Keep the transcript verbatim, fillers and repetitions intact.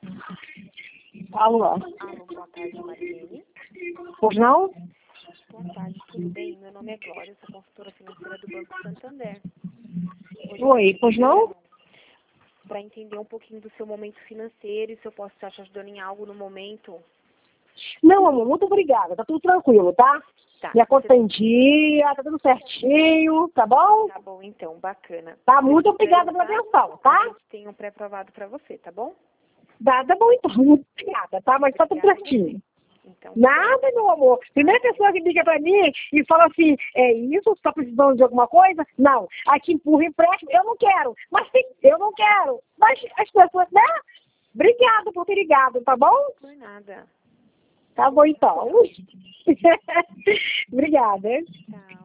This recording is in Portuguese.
Alô? Alô, boa tarde, Marilene. Pois não? Boa tarde, tudo bem? Meu nome é Glória, sou consultora financeira do Banco Santander. Oi, pois não? Para entender um pouquinho do seu momento financeiro e se eu posso estar te ajudando em algo no momento. Não, amor, muito obrigada. Tá tudo tranquilo, tá? Tá. Minha conta Você- tá em dia, tá tudo certinho, tá bom? Tá bom, então, bacana. Tá, muito obrigada pela Precisando, atenção, A tá? gente tem um pré-aprovado para você, tá bom? Tá, tá bom então, muito obrigada, tá? Mas tá tudo Obrigada a certinho. Então, Nada, meu amor. Primeira pessoa que liga pra mim e fala assim, é isso? Você tá precisando de alguma coisa? Não. Aqui empurra empréstimo, eu não quero. Mas tem, eu não quero. Mas as pessoas, né? Obrigada por ter ligado, tá bom? por nada. Tá bom então. Obrigada. Tchau.